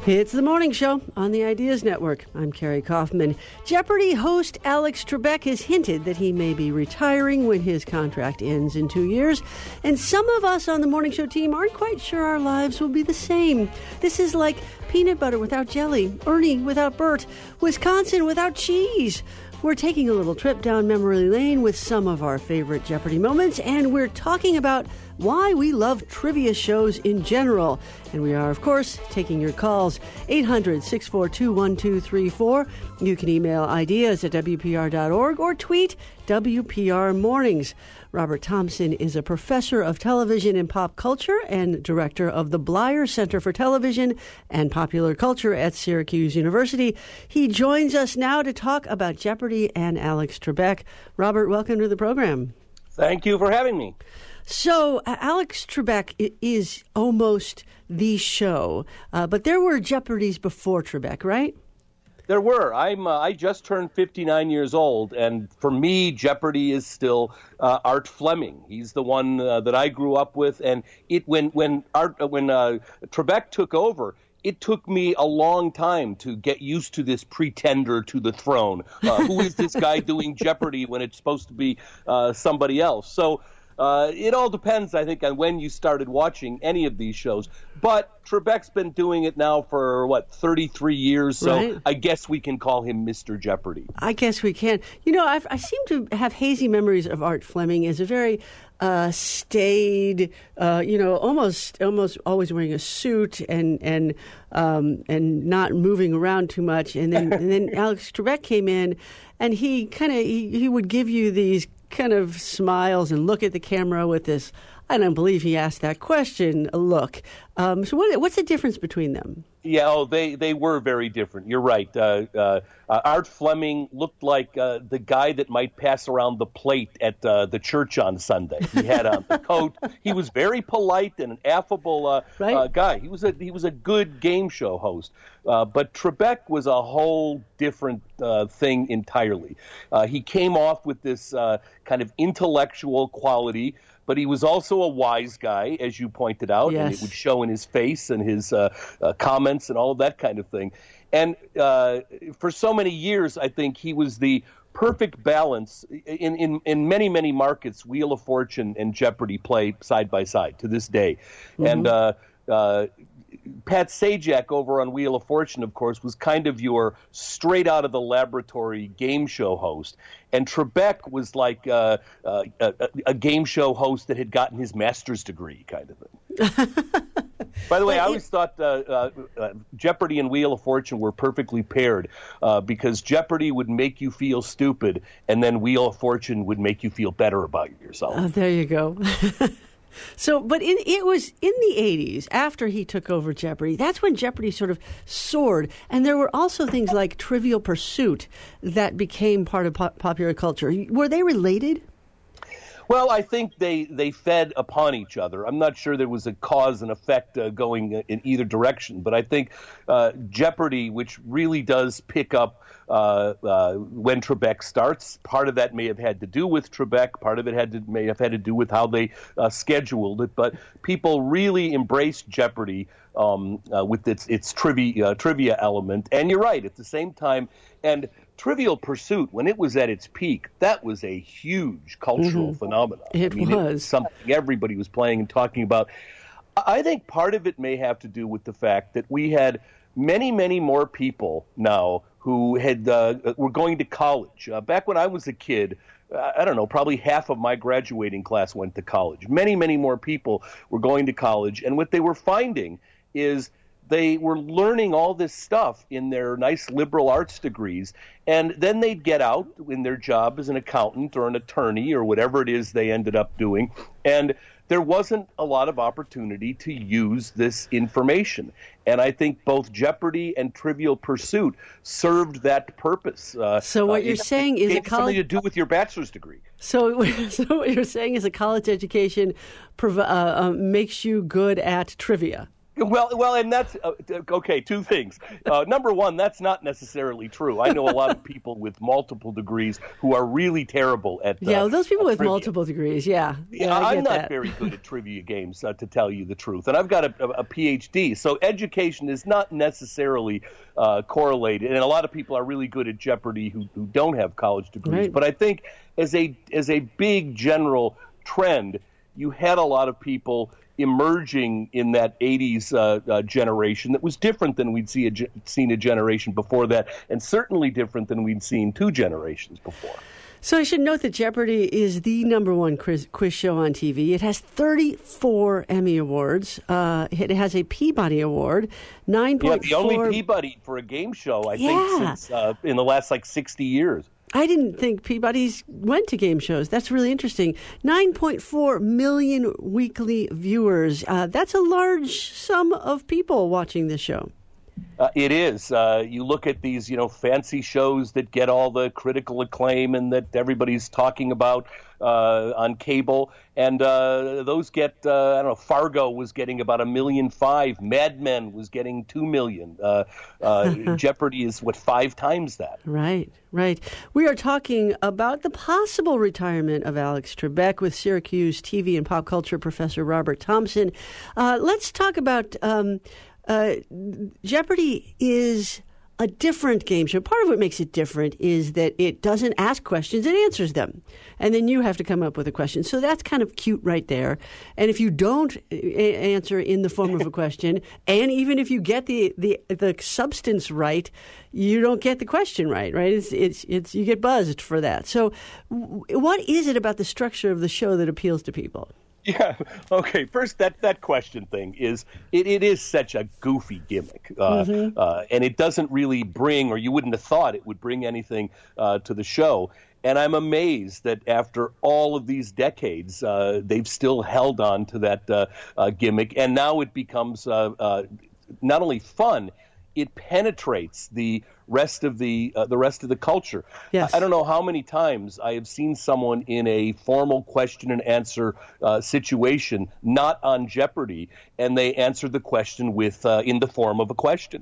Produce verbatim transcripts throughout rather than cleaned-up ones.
It's the morning show on the Ideas Network. I'm Carrie Kaufman. Jeopardy host Alex Trebek has hinted that he may be retiring when his contract ends in two years. And some of us on the morning show team aren't quite sure our lives will be the same. This is like peanut butter without jelly, Ernie without Bert, Wisconsin without cheese. We're taking a little trip down memory lane with some of our favorite Jeopardy moments, and we're talking about why we love trivia shows in general. And we are, of course, taking your calls, eight hundred, six four two, one two three four. You can email ideas at W P R dot org or tweet W P R Mornings. Robert Thompson is a professor of television and pop culture and director of the Bleier Center for Television and Popular Culture at Syracuse University. He joins us now to talk about Jeopardy and Alex Trebek. Robert, welcome to the program. Thank you for having me. So, uh, Alex Trebek is almost the show, uh, but there were Jeopardies before Trebek, right? There were. I'm. Uh, I just turned fifty-nine years old, and for me, Jeopardy is still uh, Art Fleming. He's the one uh, that I grew up with, and it when when Art uh, when uh, Trebek took over. It took me a long time to get used to this pretender to the throne. Uh, who is this guy doing Jeopardy when it's supposed to be uh, somebody else? So. Uh, it all depends, I think, on when you started watching any of these shows. But Trebek's been doing it now for, what, thirty-three years, so right. I guess we can call him Mister Jeopardy. I guess we can. You know, I've, I seem to have hazy memories of Art Fleming as a very uh, staid, uh, you know, almost almost always wearing a suit and and um, and not moving around too much. And then and then Alex Trebek came in, and he kind of he, he would give you these kind of smiles and look at the camera with this, I don't believe he asked that question, look. Um, so what, what's the difference between them? Yeah, oh, they, they were very different. You're right. Uh, uh, uh, Art Fleming looked like uh, the guy that might pass around the plate at uh, the church on Sunday. He had on the coat. He was very polite and an affable uh, right? uh, guy. He was a he was a good game show host. Uh, but Trebek was a whole different uh, thing entirely. Uh, he came off with this uh, kind of intellectual quality, but he was also a wise guy, as you pointed out, yes. and it would show in his face and his uh, uh, comments and all of that kind of thing. And uh, for so many years, I think he was the perfect balance. In, in, in many, many markets, Wheel of Fortune and Jeopardy play side by side to this day. Mm-hmm. And uh, uh, Pat Sajak over on Wheel of Fortune, of course, was kind of your straight out of the laboratory game show host. And Trebek was like uh, uh, a, a game show host that had gotten his master's degree kind of thing. By the way, I always thought uh, uh, uh, Jeopardy and Wheel of Fortune were perfectly paired uh, because Jeopardy would make you feel stupid, and then Wheel of Fortune would make you feel better about yourself. Oh, there you go. So, but in, it was in the eighties, after he took over Jeopardy, that's when Jeopardy sort of soared. And there were also things like Trivial Pursuit that became part of po- popular culture. Were they related? Well, I think they, they fed upon each other. I'm not sure there was a cause and effect uh, going in either direction, but I think uh, Jeopardy, which really does pick up uh, uh, when Trebek starts, part of that may have had to do with Trebek, part of it had to, may have had to do with how they uh, scheduled it, but people really embraced Jeopardy um, uh, with its its trivia uh, trivia element. And you're right, at the same time, and Trivial Pursuit, when it was at its peak, that was a huge cultural mm-hmm. phenomenon. It I mean, was. It was something everybody was playing and talking about. I think part of it may have to do with the fact that we had many, many more people now who had uh, were going to college. Uh, back when I was a kid, uh, I don't know, probably half of my graduating class went to college. Many, many more people were going to college, and what they were finding is they were learning all this stuff in their nice liberal arts degrees, and then they'd get out in their job as an accountant or an attorney or whatever it is they ended up doing, and there wasn't a lot of opportunity to use this information. And I think both Jeopardy and Trivial Pursuit served that purpose. Uh, so what you're uh, saying is a college something to do with your bachelor's degree. So, so what you're saying is a college education prov- uh, uh, makes you good at trivia. Well, well, and that's uh, okay. Two things. Uh, number one, that's not necessarily true. I know a lot of people with multiple degrees who are really terrible at. Uh, yeah, well, those people with trivia. multiple degrees. Yeah, yeah, yeah I I'm get not that. very good at trivia games, uh, to tell you the truth, and I've got a, a, a P H D. So education is not necessarily uh, correlated, and a lot of people are really good at Jeopardy who, who don't have college degrees. Right. But I think as a as a big general trend, you had a lot of people emerging in that eighties uh, uh, generation that was different than we'd see a ge- seen a generation before that, and certainly different than we'd seen two generations before. So I should note that Jeopardy is the number one quiz, quiz show on T V. It has thirty-four Emmy Awards. Uh, it has a Peabody Award, nine point four. Yeah, the only Peabody for a game show, I yeah. think, since uh, in the last like sixty years. I didn't think Peabody's went to game shows. That's really interesting. nine point four million weekly viewers. Uh, that's a large sum of people watching this show. Uh, it is. Uh, you look at these, you know, fancy shows that get all the critical acclaim and that everybody's talking about uh, on cable, and uh, those get, uh, I don't know, Fargo was getting about a million five. Mad Men was getting two million. Uh, uh, Jeopardy is, what, five times that. Right, right. We are talking about the possible retirement of Alex Trebek with Syracuse T V and pop culture professor Robert Thompson. Uh, let's talk about... Um, Uh, Jeopardy is a different game show. Part of what makes it different is that it doesn't ask questions, it answers them. And then you have to come up with a question. So that's kind of cute right there. And if you don't a- answer in the form of a question, and even if you get the, the, the substance right, you don't get the question right, right? It's, it's, it's, you get buzzed for that. So w- what is it about the structure of the show that appeals to people? Yeah. Okay. First, that, that question thing is it, it is such a goofy gimmick, uh, mm-hmm. uh, and it doesn't really bring, or you wouldn't have thought it would bring anything uh, to the show. And I'm amazed that after all of these decades, uh, they've still held on to that uh, uh, gimmick, and now it becomes uh, uh, not only fun, it penetrates the rest of the uh, the rest of the culture. Yes. I, I don't know how many times I have seen someone in a formal question and answer uh, situation, not on Jeopardy, and they answer the question with uh, in the form of a question.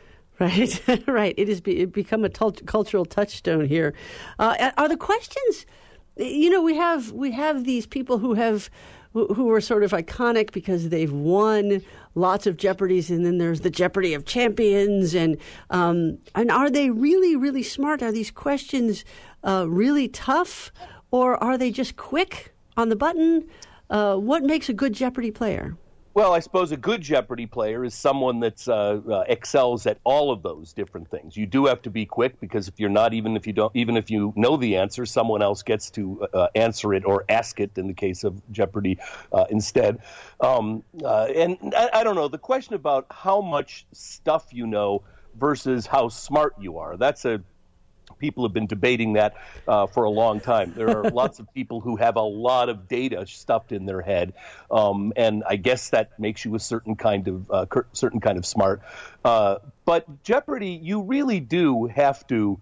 Right, right. It has be, it become a t- cultural touchstone here. Uh, are the questions? You know, we have we have these people who have. who are sort of iconic because they've won lots of Jeopardies, and then there's the Jeopardy of Champions. And um, and are they really, really smart? Are these questions uh, really tough, or are they just quick on the button? Uh, what makes a good Jeopardy player? Well, I suppose a good Jeopardy player is someone that uh, uh, excels at all of those different things. You do have to be quick, because if you're not, even if you don't, even if you know the answer, someone else gets to uh, answer it or ask it in the case of Jeopardy uh, instead. Um, uh, and I, I don't know, the question about how much stuff you know versus how smart you are, that's a people have been debating that uh, for a long time. There are lots of people who have a lot of data stuffed in their head, um, and I guess that makes you a certain kind of uh, certain kind of smart. Uh, but Jeopardy, you really do have to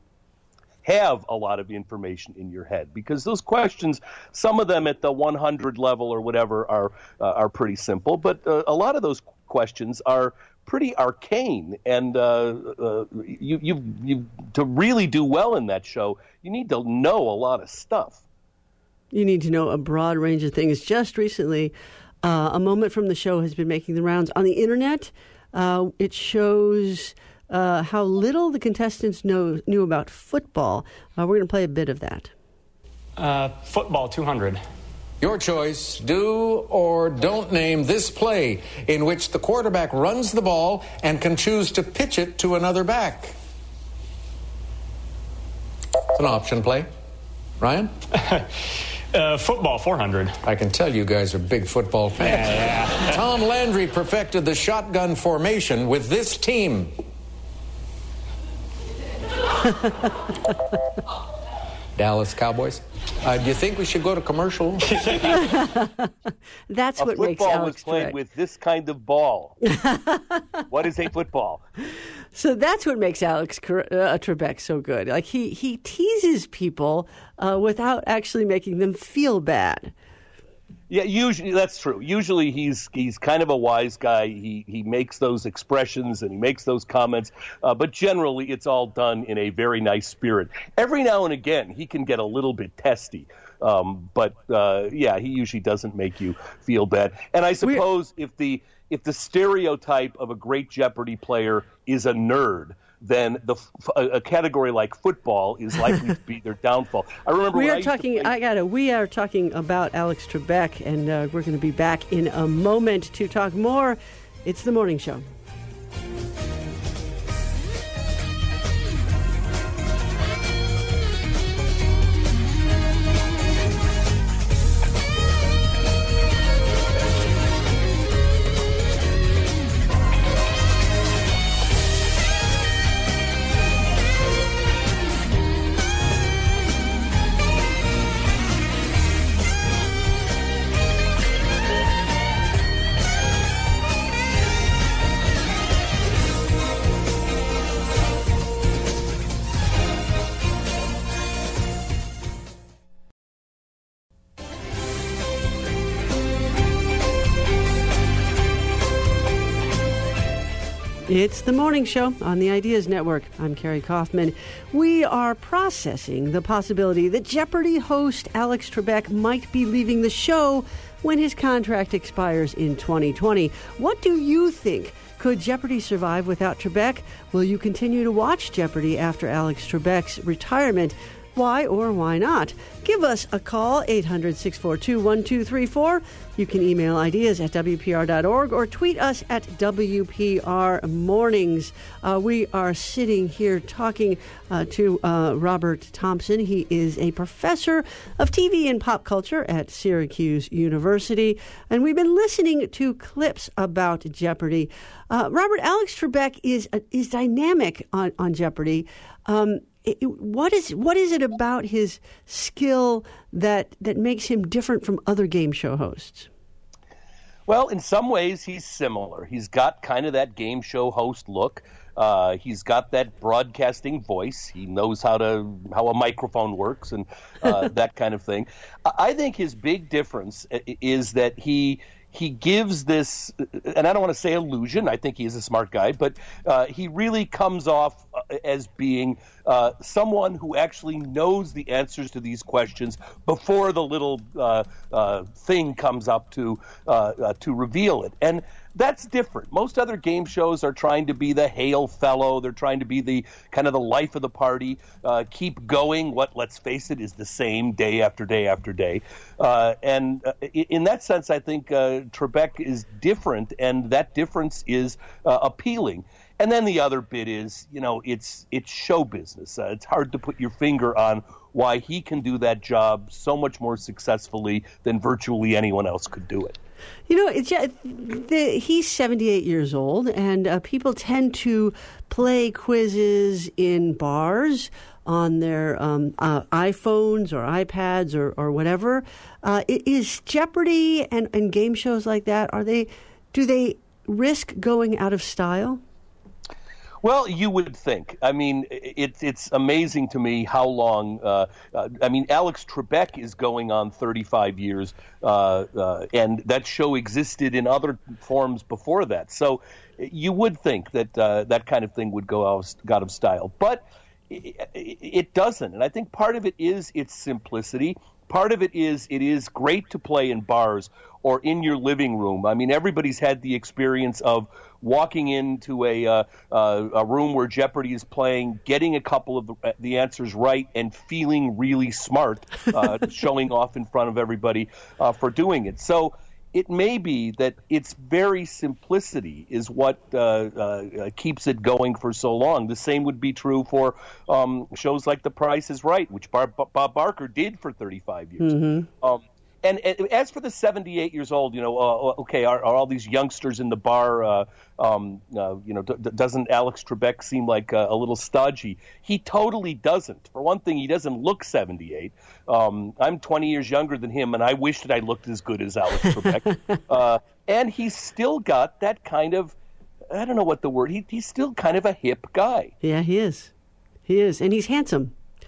have a lot of information in your head, because those questions, some of them at the one hundred level or whatever, are uh, are pretty simple, but uh, a lot of those questions are pretty arcane, and uh, uh, you, you, you, to really do well in that show, you need to know a lot of stuff. You need to know a broad range of things. Just recently, uh, a moment from the show has been making the rounds on the internet. Uh, it shows uh, how little the contestants know knew about football. Uh, we're going to play a bit of that. Uh, football two hundred. Your choice. Do or don't name this play in which the quarterback runs the ball and can choose to pitch it to another back. It's an option play. Ryan? uh, football four hundred. I can tell you guys are big football fans. Yeah, yeah. Tom Landry perfected the shotgun formation with this team. Dallas Cowboys. Uh, do you think we should go to commercial? That's a what makes Alex football was played Trebek. with this kind of ball. What is a football? So that's what makes Alex uh, Trebek so good. Like he he teases people uh, without actually making them feel bad. Yeah, usually that's true. Usually he's he's kind of a wise guy. He he makes those expressions and he makes those comments, uh, but generally it's all done in a very nice spirit. Every now and again he can get a little bit testy, um, but uh, yeah, he usually doesn't make you feel bad. And I suppose We're... if the if the stereotype of a great Jeopardy player is a nerd, then the a category like football is likely to be their downfall. I remember we when are I talking. Play... I got it. We are talking about Alex Trebek, and uh, we're going to be back in a moment to talk more. It's the Morning Show. It's the Morning Show on the Ideas Network. I'm Carrie Kaufman. We are processing the possibility that Jeopardy host Alex Trebek might be leaving the show when his contract expires in twenty twenty. What do you think? Could Jeopardy survive without Trebek? Will you continue to watch Jeopardy after Alex Trebek's retirement? Why or why not? Give us a call, eight hundred, six four two, one two three four. You can email ideas at W P R dot org or tweet us at W P R Mornings. Uh, we are sitting here talking uh, to uh, Robert Thompson. He is a professor of T V and pop culture at Syracuse University. And we've been listening to clips about Jeopardy. Uh, Robert, Alex Trebek is, uh, is dynamic on, on Jeopardy. Um, It, what is what is it about his skill that that makes him different from other game show hosts? Well, in some ways, he's similar. He's got kind of that game show host look. Uh, he's got that broadcasting voice. He knows how to how a microphone works and uh, that kind of thing. I think his big difference is that he. He gives this, and I don't want to say illusion, I think he is a smart guy, but uh, he really comes off as being uh, someone who actually knows the answers to these questions before the little uh, uh, thing comes up to uh, uh, to reveal it. And that's different. Most other game shows are trying to be the hail fellow. They're trying to be the kind of the life of the party, uh, keep going what, let's face it, is the same day after day after day. Uh, and uh, in that sense, I think uh, Trebek is different, and that difference is uh, appealing. And then the other bit is, you know, it's it's show business. Uh, it's hard to put your finger on why he can do that job so much more successfully than virtually anyone else could do it. You know, it's, the, he's seventy-eight years old, and uh, people tend to play quizzes in bars on their um, uh, iPhones or iPads or, or whatever. Uh, is Jeopardy and, and game shows like that, are they? Do they risk going out of style? Well, you would think. I mean, it's it's amazing to me how long. Uh, uh, I mean, Alex Trebek is going on thirty-five years, uh, uh, and that show existed in other forms before that. So you would think that uh, that kind of thing would go out, out of style, but it, it doesn't. And I think part of it is its simplicity. Part of it is it is great to play in bars or in your living room. I mean, everybody's had the experience of walking into a uh, uh, a room where Jeopardy is playing, getting a couple of the, the answers right, and feeling really smart, uh, showing off in front of everybody uh, for doing it. So it may be that its very simplicity is what uh, uh, keeps it going for so long. The same would be true for um, shows like The Price is Right, which Bar- Bob Barker did for thirty-five years. Mm-hmm. Um, and, and as for the seventy-eight years old, you know, uh, okay, are, are all these youngsters in the bar, uh, um, uh, you know, d- doesn't Alex Trebek seem like uh, a little stodgy? He totally doesn't. For one thing, he doesn't look seventy-eight. Um, I'm twenty years younger than him, and I wish that I looked as good as Alex Trebek. uh, and he's still got that kind of, I don't know what the word, he, he's still kind of a hip guy. Yeah, he is. He is. And he's handsome.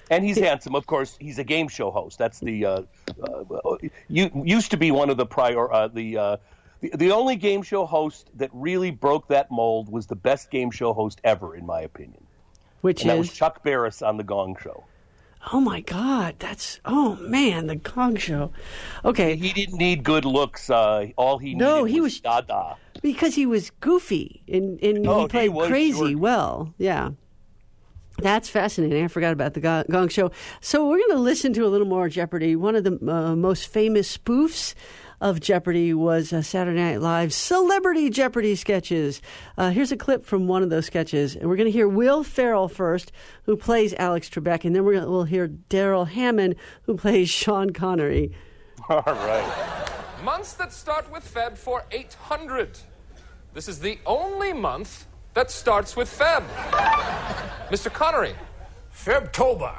And he's handsome, of course. He's a game show host. That's the uh, uh, you, used to be one of the prior uh, the, uh, the the only game show host that really broke that mold was the best game show host ever, in my opinion. Which and is that was Chuck Barris on the Gong Show. Oh my God, that's oh man, the Gong Show. Okay, he didn't need good looks. Uh, all he no, needed he was was dada because he was goofy and, and oh, he played he crazy sure. well. Yeah, that's fascinating. I forgot about the Gong Show. So we're going to listen to a little more Jeopardy. One of the uh, most famous spoofs of Jeopardy was uh, Saturday Night Live's Celebrity Jeopardy sketches. Uh, here's a clip from one of those sketches. And we're going to hear Will Ferrell first, who plays Alex Trebek, and then we're gonna, we'll hear Daryl Hammond, who plays Sean Connery. All right. Months that start with Feb for eight hundred. This is the only month that starts with Feb. Mister Connery. Febtober.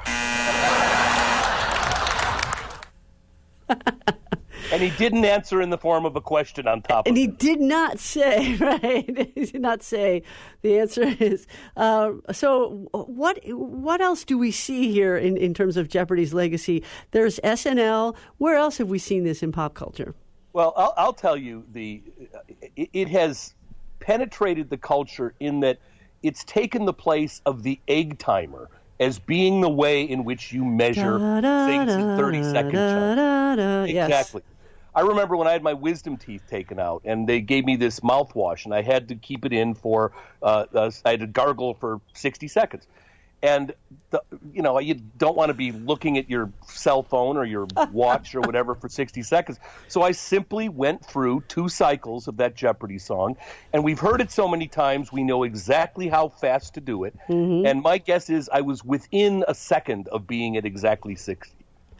And he didn't answer in the form of a question on top and of it. And he did not say, right? He did not say. The answer is, uh, so what What else do we see here in, in terms of Jeopardy's legacy? There's S N L. Where else have we seen this in pop culture? Well, I'll, I'll tell you, the it, it has penetrated the culture in that it's taken the place of the egg timer as being the way in which you measure da, da, things in thirty-second chunks. Exactly. Yes. I remember when I had my wisdom teeth taken out, and they gave me this mouthwash, and I had to keep it in for, uh, uh, I had to gargle for sixty seconds. And, the, you know, you don't want to be looking at your cell phone or your watch or whatever for sixty seconds. So I simply went through two cycles of that Jeopardy song, and we've heard it so many times, we know exactly how fast to do it. Mm-hmm. And my guess is I was within a second of being at exactly sixty.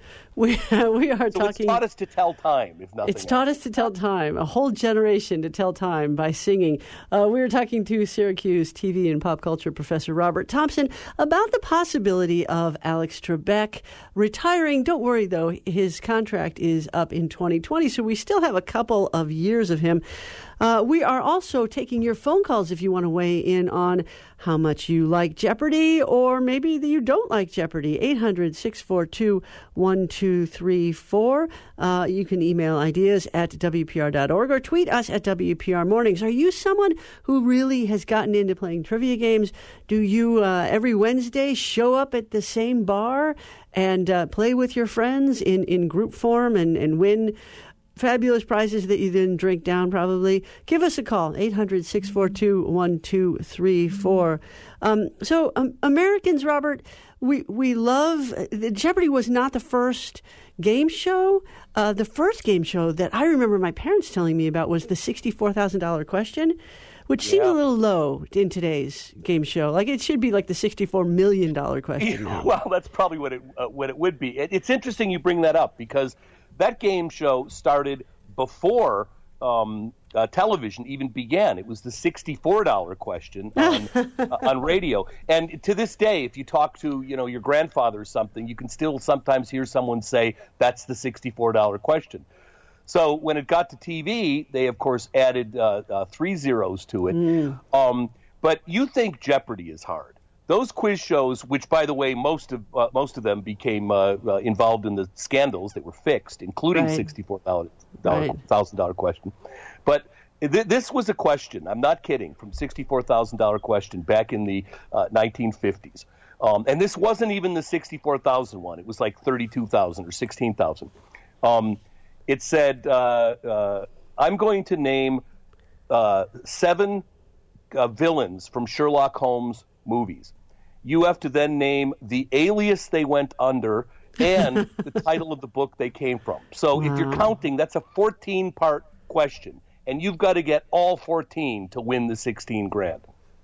We we are so talking. It's taught us to tell time, if nothing It's taught else. us to tell time, a whole generation to tell time by singing. Uh, we were talking to Syracuse T V and pop culture professor Robert Thompson about the possibility of Alex Trebek retiring. Don't worry, though, his contract is up in twenty twenty, so we still have a couple of years of him. Uh, we are also taking your phone calls if you want to weigh in on how much you like Jeopardy or maybe that you don't like Jeopardy. eight hundred, six four two, one two three four. Uh, you can email ideas at W P R dot org or tweet us at W P R Mornings. Are you someone who really has gotten into playing trivia games? Do you uh, every Wednesday show up at the same bar and uh, play with your friends in, in group form and, and win fabulous prizes that you then drink down, probably? Give us a call, eight hundred, six four two, one two three four. Um, so um, Americans, Robert, we, we love – Jeopardy was not the first game show. Uh, the first game show that I remember my parents telling me about was the sixty-four thousand dollars question, which seems yeah. a little low in today's game show. Like it should be like the sixty-four million dollars question now. Well, that's probably what it, uh, what it would be. It, it's interesting you bring that up because – that game show started before um, uh, television even began. It was the sixty-four dollars question on, uh, on radio. And to this day, if you talk to you know your grandfather or something, you can still sometimes hear someone say, that's the sixty-four dollars question. So when it got to T V, they, of course, added uh, uh, three zeros to it. Mm. Um, but you think Jeopardy is hard. Those quiz shows, which, by the way, most of uh, most of them became uh, uh, involved in the scandals that were fixed, including right. sixty-four thousand dollars right. question. But th- this was a question, I'm not kidding, from sixty-four thousand dollars question back in the uh, nineteen fifties. Um, and this wasn't even the sixty-four thousand one. It was like thirty-two thousand or sixteen thousand. Um, it said, uh, uh, I'm going to name uh, seven uh, villains from Sherlock Holmes movies. You have to then name the alias they went under and the title of the book they came from. So wow. if you're counting, that's a fourteen-part question, and you've got to get all fourteen to win the sixteen grand.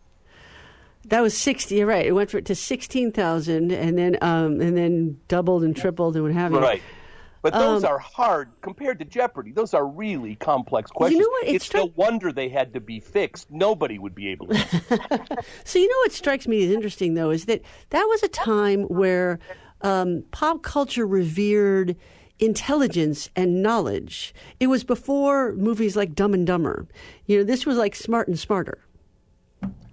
That was sixty. You're right. It went for, to sixteen thousand, and then um, and then doubled and tripled and what have you. Right. But those um, are hard compared to Jeopardy. Those are really complex questions. You know what? It it's stri- no wonder they had to be fixed. Nobody would be able to. So you know what strikes me as interesting, though, is that that was a time where um, pop culture revered intelligence and knowledge. It was before movies like Dumb and Dumber. You know, this was like Smart and Smarter.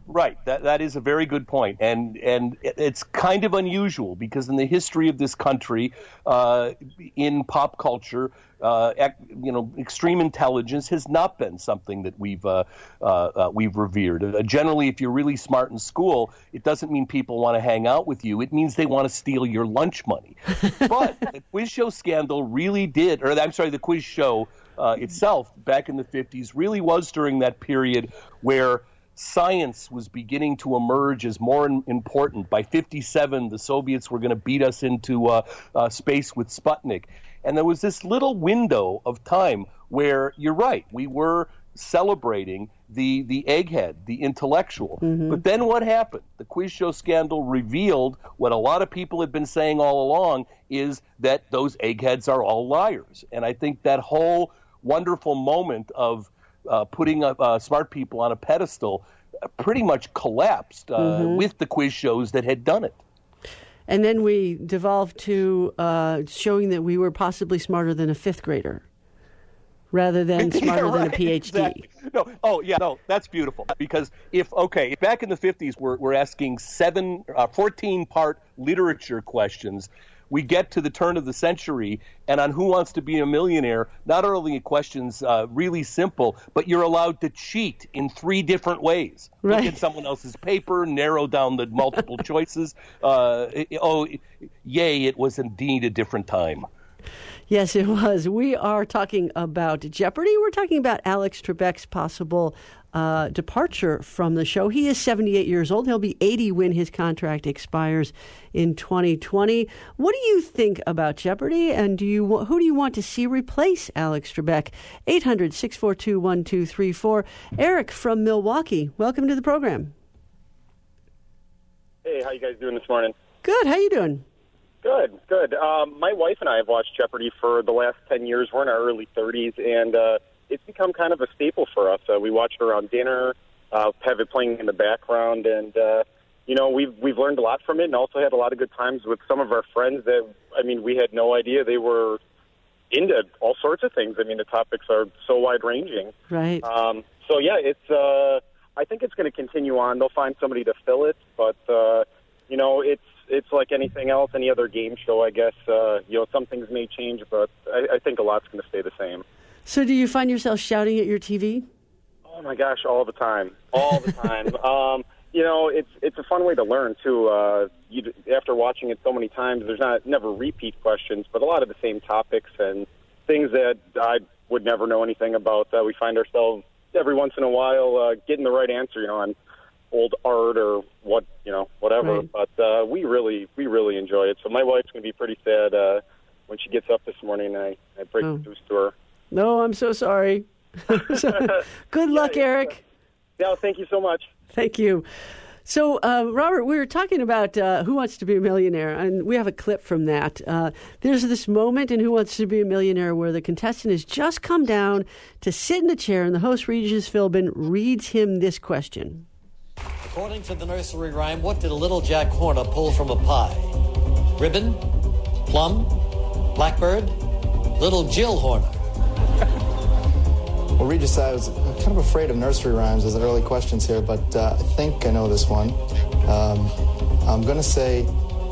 Right. That that is a very good point, and and it's kind of unusual because in the history of this country, uh, in pop culture, uh, ec- you know, extreme intelligence has not been something that we've uh, uh, uh, we've revered. Uh, generally, if you're really smart in school, it doesn't mean people want to hang out with you. It means they want to steal your lunch money. But the quiz show scandal really did, or I'm sorry, the quiz show uh, itself back in the fifties really was during that period where science was beginning to emerge as more important. By fifty-seven, the Soviets were going to beat us into uh, uh, space with Sputnik. And there was this little window of time where, you're right, we were celebrating the, the egghead, the intellectual. Mm-hmm. But then what happened? The quiz show scandal revealed what a lot of people had been saying all along, is that those eggheads are all liars. And I think that whole wonderful moment of Uh, putting uh, uh, smart people on a pedestal uh, pretty much collapsed uh, mm-hmm. with the quiz shows that had done it. And then we devolved to uh, showing that we were possibly smarter than a fifth grader rather than smarter yeah, right, than a PhD. Exactly. No, oh, yeah, no, that's beautiful. Because if, okay, back in the fifties, we're, we're asking seven, uh, fourteen-part literature questions. We get to the turn of the century, and on Who Wants to Be a Millionaire, not only are questions uh, really simple, but you're allowed to cheat in three different ways. Right. Look at someone else's paper, narrow down the multiple choices. Uh, oh, yay, it was indeed a different time. Yes, it was. We are talking about Jeopardy. We're talking about Alex Trebek's possible uh, departure from the show. He is seventy-eight years old. He'll be eighty when his contract expires in twenty twenty. What do you think about Jeopardy? And do you who do you want to see replace Alex Trebek? eight hundred, six four two, one two three four. Eric from Milwaukee, welcome to the program. Hey, how you guys doing this morning? Good. How you doing? Good, good. Um, my wife and I have watched Jeopardy for the last ten years. We're in our early thirties, and uh, it's become kind of a staple for us. Uh, we watch it around dinner, uh, have it playing in the background, and, uh, you know, we've we've learned a lot from it and also had a lot of good times with some of our friends that, I mean, we had no idea they were into all sorts of things. I mean, the topics are so wide-ranging. Right. Um, so, yeah, it's. Uh, I think it's going to continue on. They'll find somebody to fill it, but, uh, you know, it's, It's like anything else, any other game show, I guess. Uh, you know, some things may change, but I, I think a lot's going to stay the same. So do you find yourself shouting at your T V? Oh, my gosh, all the time. All the time. um, you know, it's it's a fun way to learn, too. Uh, you, after watching it so many times, there's not never repeat questions, but a lot of the same topics and things that I would never know anything about. Uh, we find ourselves every once in a while uh, getting the right answer, you know, on old art or what, you know, whatever. Right. But uh, we really, we really enjoy it. So my wife's going to be pretty sad uh, when she gets up this morning and I, I break oh. the news to her. No, I'm so sorry. so, good luck, yeah, Eric. Yeah, thank you so much. Thank you. So, uh, Robert, we were talking about uh, Who Wants to Be a Millionaire, and we have a clip from that. Uh, there's this moment in Who Wants to Be a Millionaire where the contestant has just come down to sit in the chair, and the host, Regis Philbin, reads him this question. According to the nursery rhyme, what did a little Jack Horner pull from a pie? Ribbon? Plum? Blackbird? Little Jill Horner. Well, Regis, I was kind of afraid of nursery rhymes as the early questions here, but uh, I think I know this one. Um, I'm going to say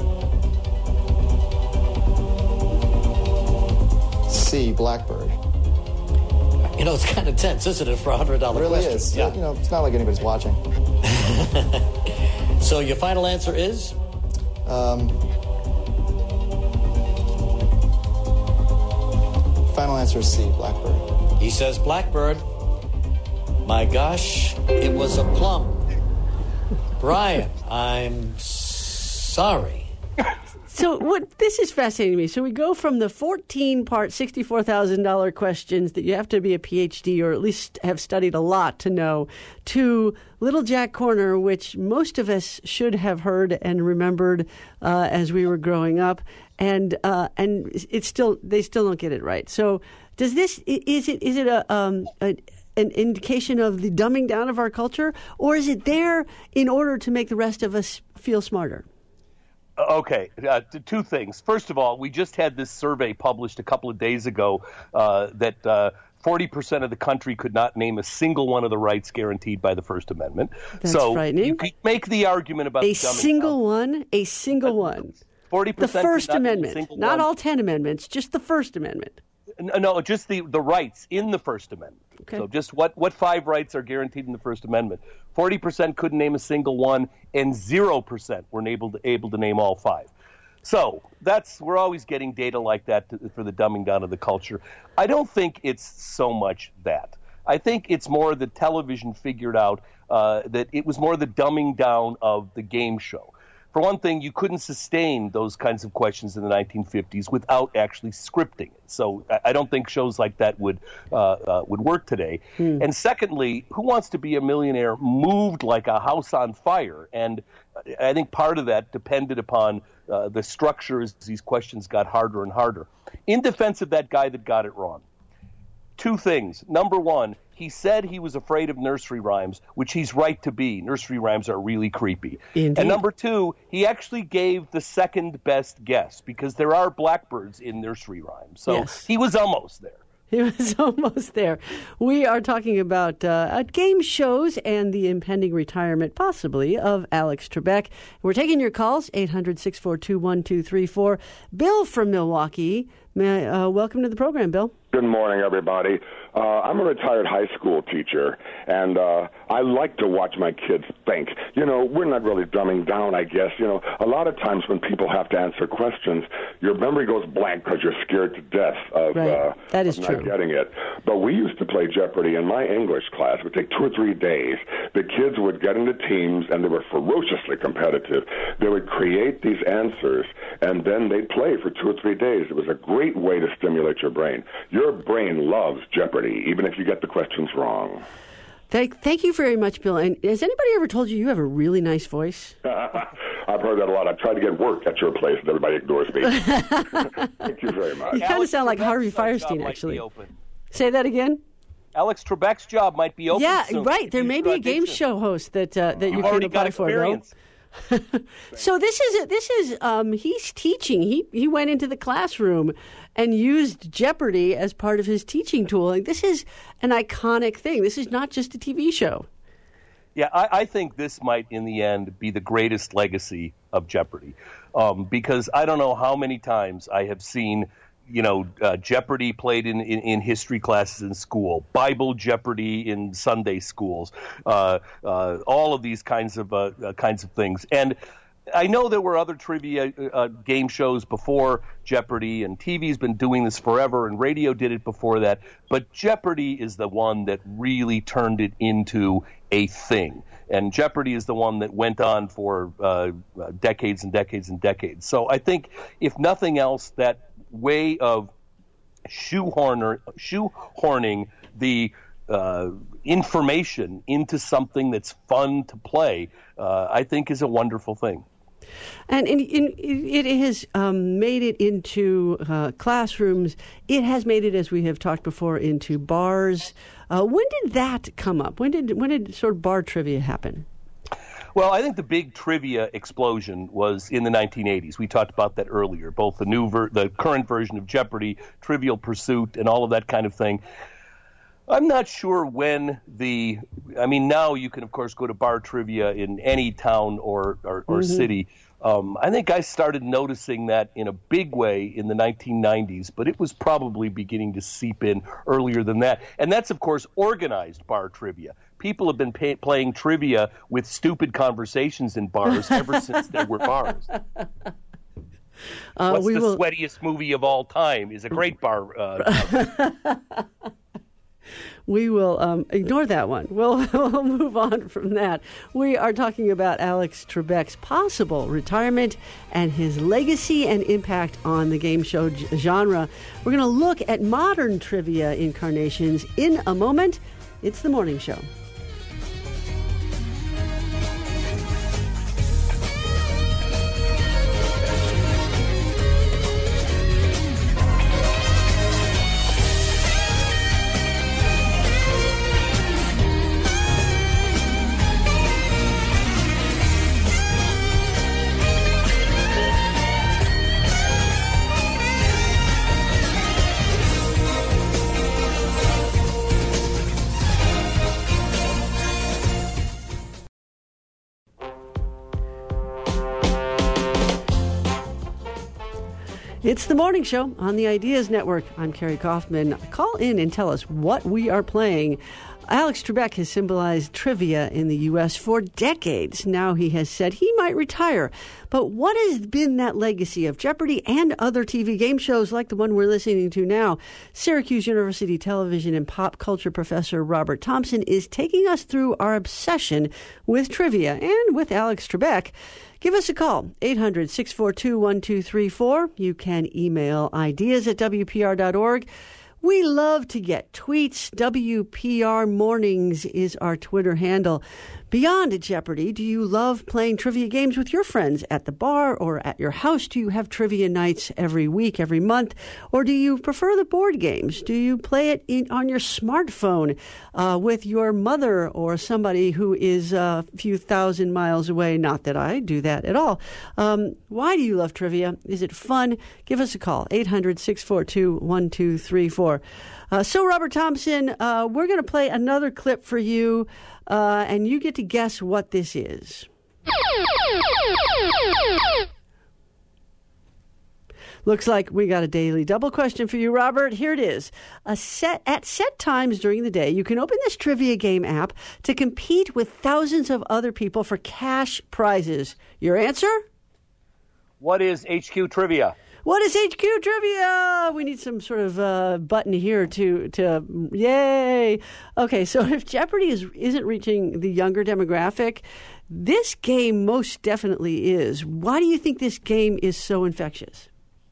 C, Blackbird. You know, it's kind of tense, isn't it, for a one hundred dollars it really question? Is. Yeah. You know, it's not like anybody's watching. So your final answer is? Um, final answer is C, Blackbird. He says Blackbird. My gosh, it was a plum. Brian, I'm sorry. So what this is fascinating to me. So we go from the fourteen-part, sixty-four thousand dollars questions that you have to be a P H D or at least have studied a lot to know, to Little Jack Horner, which most of us should have heard and remembered uh, as we were growing up, and uh, and it's still they still don't get it right. So does this is it is it a, um, a an indication of the dumbing down of our culture, or is it there in order to make the rest of us feel smarter? Okay, uh, two things. First of all, we just had this survey published a couple of days ago uh, that uh, forty percent of the country could not name a single one of the rights guaranteed by the First Amendment. That's so frightening. You could make the argument about a the dumbing single down. one, a single one. forty The percent First could not name a Amendment, single not one. all ten amendments, just the First Amendment. No, just the, the rights in the First Amendment. Okay. So just what, what five rights are guaranteed in the First Amendment. forty percent couldn't name a single one, and zero percent were able to, able to name all five. So that's we're always getting data like that to, for the dumbing down of the culture. I don't think it's so much that. I think it's more that television figured out uh, that it was more the dumbing down of the game show. For one thing, you couldn't sustain those kinds of questions in the nineteen fifties without actually scripting it. So I don't think shows like that would uh, uh, would work today. Hmm. And secondly, Who Wants to Be a Millionaire moved like a house on fire. And I think part of that depended upon uh, the structure as these questions got harder and harder. In defense of that guy that got it wrong, two things. Number one, he said he was afraid of nursery rhymes, which he's right to be. Nursery rhymes are really creepy. Indeed. And number two, he actually gave the second best guess because there are blackbirds in nursery rhymes. So yes. He was almost there. He was almost there. We are talking about uh, game shows and the impending retirement, possibly, of Alex Trebek. We're taking your calls, eight hundred, six four two, one two three four. Bill from Milwaukee, may I, uh, welcome to the program, Bill. Good morning, everybody. Uh, I'm a retired high school teacher, and uh, I like to watch my kids think. You know, we're not really dumbing down, I guess. You know, a lot of times when people have to answer questions, your memory goes blank because you're scared to death of, right. uh, that is of true. not getting it. But we used to play Jeopardy in my English class. It would take two or three days. The kids would get into teams, and they were ferociously competitive. They would create these answers, and then they'd play for two or three days. It was a great way to stimulate your brain. Your brain loves Jeopardy, even if you get the questions wrong. Thank, thank you very much, Bill. And has anybody ever told you you have a really nice voice? I've heard that a lot. I've tried to get work at your place, and everybody ignores me. Thank you very much. You kind of sound like Trebek's Harvey job Firestein, might actually. be open. Say that again? Alex Trebek's job might be open Yeah, soon. right. There may be a game show host that uh, that you You've can already apply got for, Bill. experience. So this is this is um, he's teaching. He he went into the classroom and used Jeopardy as part of his teaching tool. Like, this is an iconic thing. This is not just a T V show. Yeah, I, I think this might, in the end, be the greatest legacy of Jeopardy, um, because I don't know how many times I have seen, you know, uh, Jeopardy played in, in, in history classes in school, Bible Jeopardy in Sunday schools, uh, uh, all of these kinds of uh, uh, kinds of things. And I know there were other trivia uh, game shows before Jeopardy, and T V's been doing this forever, and radio did it before that. But Jeopardy is the one that really turned it into a thing. And Jeopardy is the one that went on for uh, decades and decades and decades. So I think, if nothing else, that way of shoehorner, shoehorning the uh, information into something that's fun to play, uh, I think is a wonderful thing. And, and, and it has um, made it into uh, classrooms. It has made it, as we have talked before, into bars. Uh, when did that come up? When did when did sort of bar trivia happen? Well, I think the big trivia explosion was in the nineteen eighties. We talked about that earlier, both the new, ver- the current version of Jeopardy, Trivial Pursuit, and all of that kind of thing. I'm not sure when the, I mean, now you can, of course, go to bar trivia in any town or, or, or mm-hmm. city. Um, I think I started noticing that in a big way in the nineteen nineties, but it was probably beginning to seep in earlier than that. And that's, of course, organized bar trivia. People have been pay- playing trivia with stupid conversations in bars ever since there were bars. Uh, What's the will... sweatiest movie of all time is a great bar. Uh, We will um, ignore that one. We'll, we'll move on from that. We are talking about Alex Trebek's possible retirement and his legacy and impact on the game show g- genre. We're going to look at modern trivia incarnations in a moment. It's The Morning Show. It's the morning show on the Ideas Network. I'm Carrie Kaufman. Call in and tell us what we are playing. Alex Trebek has symbolized trivia in the U S for decades. Now he has said he might retire. But what has been that legacy of Jeopardy and other T V game shows like the one we're listening to now? Syracuse University television and pop culture professor Robert Thompson is taking us through our obsession with trivia and with Alex Trebek. Give us a call, eight hundred, six four two, one two three four. You can email ideas at W P R dot org. We love to get tweets. W P R Mornings is our Twitter handle. Beyond Jeopardy, do you love playing trivia games with your friends at the bar or at your house? Do you have trivia nights every week, every month? Or do you prefer the board games? Do you play it in, on your smartphone uh, with your mother or somebody who is a few thousand miles away? Not that I do that at all. Um, why do you love trivia? Is it fun? Give us a call, eight hundred, six four two, one two three four. Uh, so, Robert Thompson, uh, we're going to play another clip for you, uh, and you get to guess what this is. Looks like we got a daily double question for you, Robert. Here it is. A set at set times during the day, you can open this trivia game app to compete with thousands of other people for cash prizes. Your answer? What is H Q Trivia? What is H Q Trivia? We need some sort of uh, button here to, to, yay. Okay, so if Jeopardy is, isn't reaching the younger demographic, this game most definitely is. Why do you think this game is so infectious?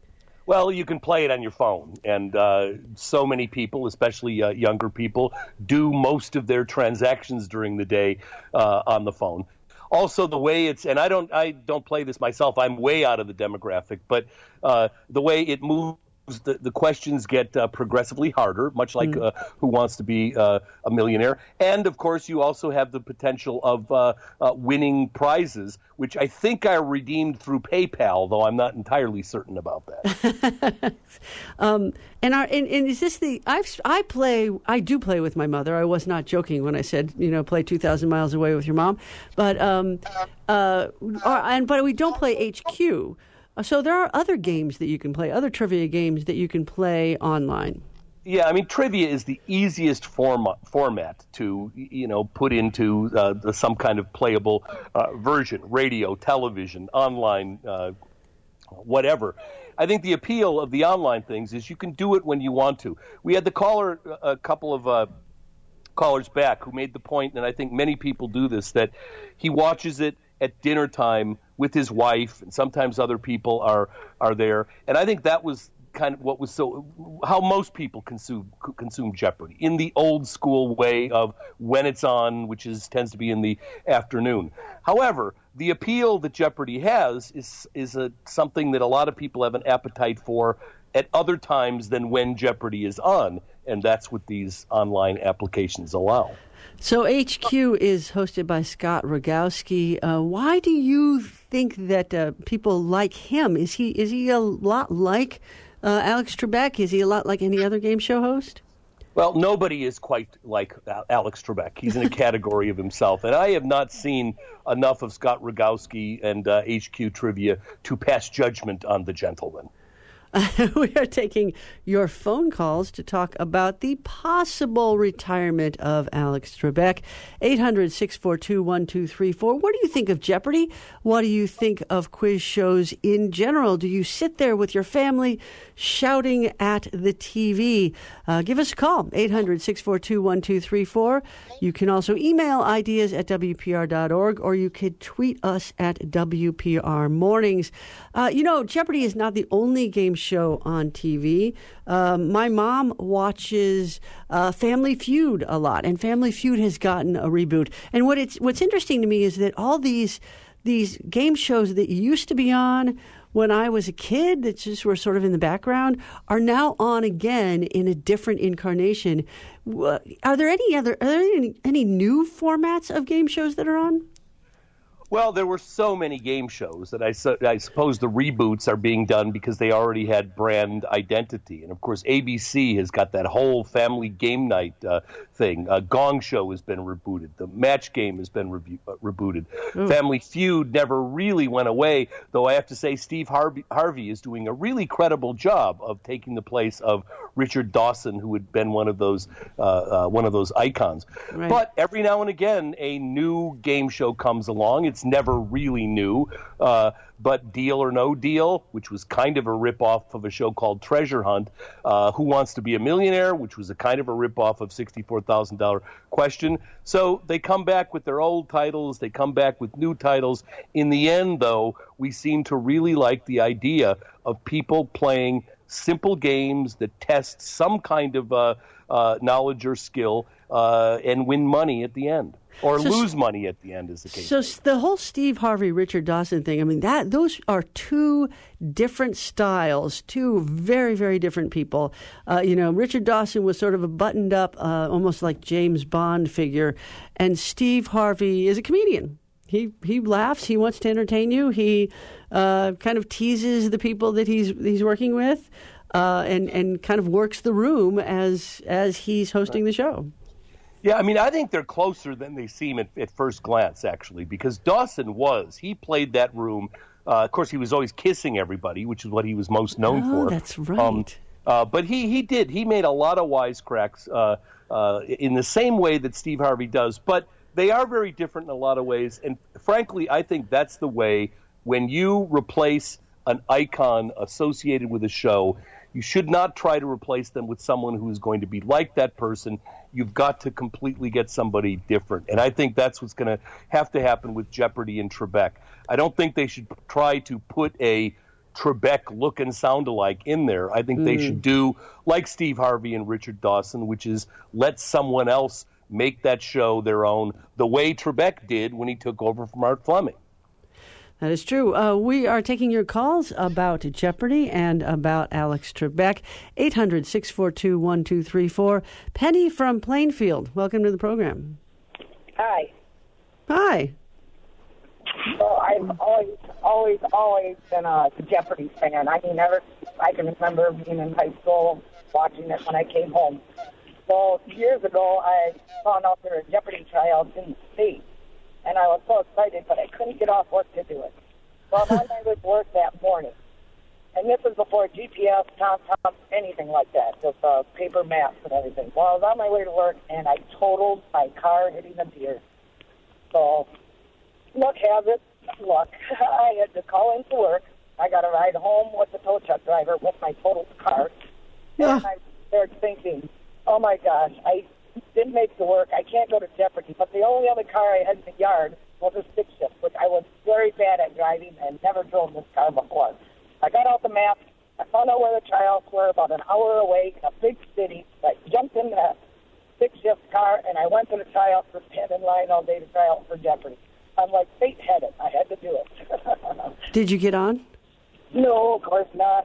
Well, you can play it on your phone, and uh, so many people, especially uh, younger people, do most of their transactions during the day uh, on the phone. Also, the way it's, and I don't, I don't play this myself. I'm way out of the demographic, but uh, the way it moves, the, the questions get uh, progressively harder, much like mm. uh, Who Wants to Be uh, a Millionaire. And of course, you also have the potential of uh, uh, winning prizes, which I think are redeemed through PayPal, though I'm not entirely certain about that. um, and, our, and, and is this the? I've, I play. I do play with my mother. I was not joking when I said, you know, play two thousand miles away with your mom. But um, uh, and but we don't play H Q. So there are other games that you can play, other trivia games that you can play online. Yeah, I mean, trivia is the easiest form, format to, you know, put into uh, the, some kind of playable uh, version, radio, television, online, uh, whatever. I think the appeal of the online things is you can do it when you want to. We had the caller, a couple of uh, callers back, who made the point, and I think many people do this, that he watches it at dinner time with his wife, and sometimes other people are are there. And I think that was kind of what was so how most people consume consume Jeopardy, in the old school way of when it's on, which is tends to be in the afternoon. However, the appeal that Jeopardy has is is a something that a lot of people have an appetite for at other times than when Jeopardy is on, and that's what these online applications allow. So H Q is hosted by Scott Rogowski. Uh, why do you think that uh, people like him? Is he is he a lot like uh, Alex Trebek? Is he a lot like any other game show host? Well, nobody is quite like Alex Trebek. He's in a category of himself. And I have not seen enough of Scott Rogowski and uh, H Q Trivia to pass judgment on the gentleman. We are taking your phone calls to talk about the possible retirement of Alex Trebek. eight hundred, six four two, one two three four. What do you think of Jeopardy? What do you think of quiz shows in general? Do you sit there with your family shouting at the T V? Uh, give us a call, eight hundred, six four two, one two three four. You can also email ideas at W P R dot org, or you could tweet us at W P R Mornings. Uh, you know, Jeopardy is not the only game show on T V. Um, my mom watches uh, Family Feud a lot, and Family Feud has gotten a reboot. And what it's what's interesting to me is that all these these game shows that used to be on when I was a kid, that just were sort of in the background, are now on again in a different incarnation. Are there any other? Are there any, any new formats of game shows that are on? Well, there were so many game shows that I, su- I suppose the reboots are being done because they already had brand identity. And, of course, A B C has got that whole family game night uh, thing. Uh, Gong Show has been rebooted. The Match Game has been re- uh, rebooted. Mm. Family Feud never really went away, though I have to say Steve Harvey, Harvey is doing a really credible job of taking the place of Richard Dawson, who had been one of those uh, uh, one of those icons. Right. But every now and again, a new game show comes along. It's never really new, uh, but Deal or No Deal, which was kind of a ripoff of a show called Treasure Hunt, uh, Who Wants to Be a Millionaire, which was a kind of a ripoff of sixty-four thousand dollars Question. So they come back with their old titles, they come back with new titles. In the end, though, we seem to really like the idea of people playing simple games that test some kind of uh, uh, knowledge or skill uh, and win money at the end. Or so, lose money at the end is the case. So the whole Steve Harvey, Richard Dawson thing, I mean, that those are two different styles, two very, very different people. Uh, you know, Richard Dawson was sort of a buttoned up, uh, almost like James Bond figure, and Steve Harvey is a comedian. He he laughs. He wants to entertain you. He uh, kind of teases the people that he's he's working with, uh, and and kind of works the room as as he's hosting the show. Yeah, I mean, I think they're closer than they seem at, at first glance, actually, because Dawson was. He played that room. Uh, of course, he was always kissing everybody, which is what he was most known oh, for. That's right. Um, uh, but he, he did. He made a lot of wisecracks uh, uh, in the same way that Steve Harvey does. But they are very different in a lot of ways. And frankly, I think that's the way when you replace an icon associated with a show, you should not try to replace them with someone who is going to be like that person. You've got to completely get somebody different. And I think that's what's going to have to happen with Jeopardy and Trebek. I don't think they should try to put a Trebek look and sound alike in there. I think mm. they should do like Steve Harvey and Richard Dawson, which is let someone else make that show their own, the way Trebek did when he took over from Art Fleming. That is true. Uh, we are taking your calls about Jeopardy and about Alex Trebek. eight hundred, six four two, one two three four. Penny from Plainfield, welcome to the program. Hi. Hi. Well, I've always, always, always been a Jeopardy fan. I mean, ever I can remember being in high school, watching it when I came home. So years ago, I found out there were Jeopardy tryouts in the state. And I was so excited, but I couldn't get off work to do it. So I'm on my way to work that morning. And this was before G P S, TomTom, anything like that, just uh, paper maps and everything. Well, I was on my way to work, and I totaled my car hitting a deer. So, luck has it, luck. I had to call into work. I got a ride home with the tow truck driver with my totaled car. Yeah. And I started thinking, oh, my gosh, I didn't make the work. I can't go to Jeopardy. But the only other car I had in the yard was a stick shift, which I was very bad at driving and never drove this car before. I got out the map. I found out where the tryouts were about an hour away in a big city. I jumped in that stick shift car, and I went to the tryouts for stand in line all day to try out for Jeopardy. I'm like, fate had it. I had to do it. Did you get on? No, of course not.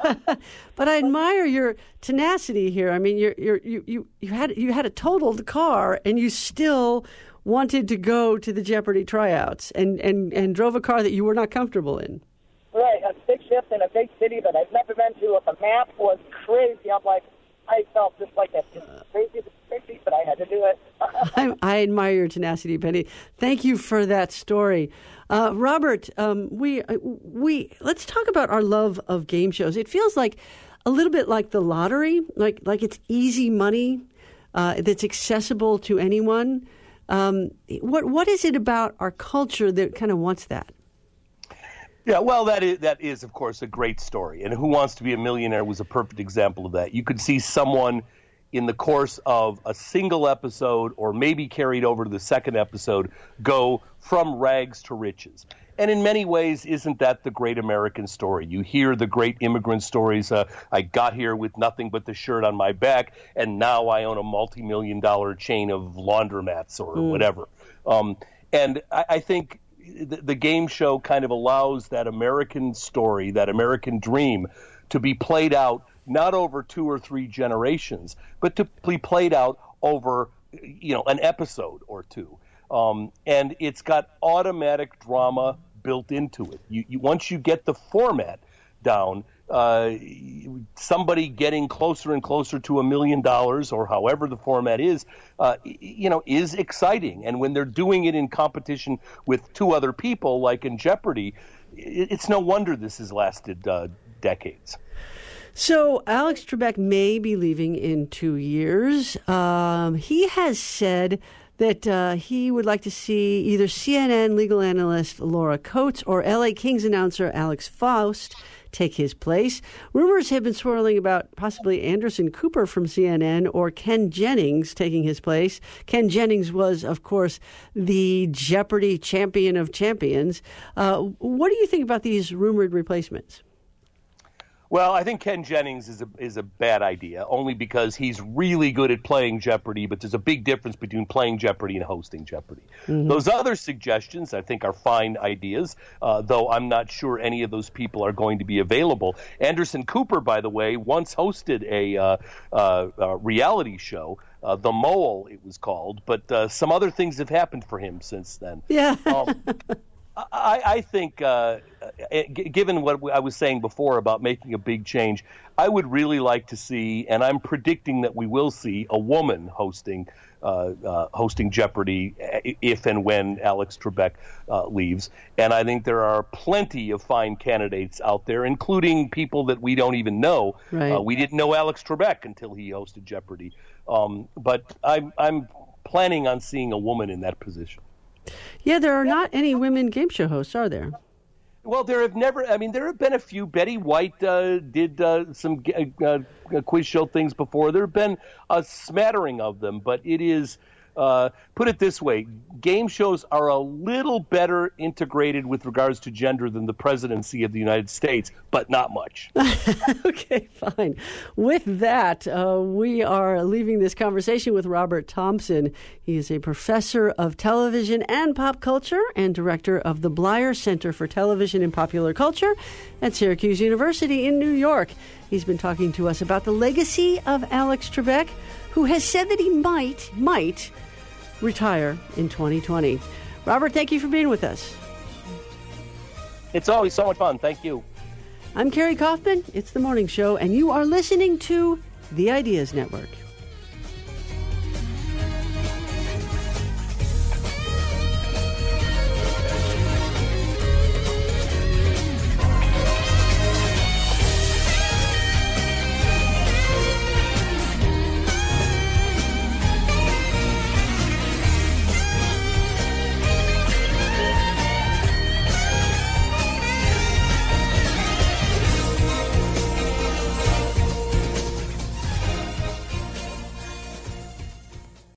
But I admire your tenacity here. I mean, you're, you're, you you you had you had a totaled car, and you still wanted to go to the Jeopardy tryouts, and, and, and drove a car that you were not comfortable in. Right, a stick shift in a big city that I've never been to. The map was crazy. I'm like, I felt just like a crazy, crazy, but I had to do it. I, I admire your tenacity, Penny. Thank you for that story. Uh, Robert, um, we we let's talk about our love of game shows. It feels like a little bit like the lottery, like like it's easy money uh, that's accessible to anyone. Um, what what is it about our culture that kind of wants that? Yeah, well, that is, that is, of course, a great story. And Who Wants to Be a Millionaire was a perfect example of that. You could see someone in the course of a single episode or maybe carried over to the second episode go from rags to riches. And in many ways, isn't that the great American story? You hear the great immigrant stories. Uh, I got here with nothing but the shirt on my back, and now I own a multi-million dollar chain of laundromats or mm. whatever. Um, and I, I think the, the game show kind of allows that American story, that American dream, to be played out not over two or three generations, but to be played out over, you know, an episode or two. Um, and it's got automatic drama built into it. You, you once you get the format down, uh, somebody getting closer and closer to a million dollars, or however the format is, uh, you know, is exciting. And when they're doing it in competition with two other people, like in Jeopardy, it, it's no wonder this has lasted uh, decades. So Alex Trebek may be leaving in two years. Um, he has said that uh, he would like to see either C N N legal analyst Laura Coates or L A Kings announcer Alex Faust take his place. Rumors have been swirling about possibly Anderson Cooper from C N N or Ken Jennings taking his place. Ken Jennings was, of course, the Jeopardy champion of champions. Uh, what do you think about these rumored replacements? Well, I think Ken Jennings is a is a bad idea, only because he's really good at playing Jeopardy, but there's a big difference between playing Jeopardy and hosting Jeopardy. Mm-hmm. Those other suggestions, I think, are fine ideas, uh, though I'm not sure any of those people are going to be available. Anderson Cooper, by the way, once hosted a, uh, uh, a reality show, uh, The Mole, it was called, but uh, some other things have happened for him since then. Yeah. um, I, I think, uh, given what I was saying before about making a big change, I would really like to see, and I'm predicting that we will see, a woman hosting uh, uh, hosting Jeopardy if and when Alex Trebek uh, leaves. And I think there are plenty of fine candidates out there, including people that we don't even know. Right. Uh, we didn't know Alex Trebek until he hosted Jeopardy. Um, but I'm, I'm planning on seeing a woman in that position. Yeah, there are not any women game show hosts, are there? Well, there have never, I mean, there have been a few. Betty White uh, did uh, some uh, uh, quiz show things before. There have been a smattering of them, but it is, uh, put it this way, game shows are a little better integrated with regards to gender than the presidency of the United States, but not much. Okay, fine. With that, uh, we are leaving this conversation with Robert Thompson. He is a professor of television and pop culture and director of the Bleier Center for Television and Popular Culture at Syracuse University in New York. He's been talking to us about the legacy of Alex Trebek, who has said that he might, might retire in twenty twenty. Robert, thank you for being with us. It's always so much fun. Thank you. I'm Carrie Kaufman. It's The Morning Show, and you are listening to The Ideas Network.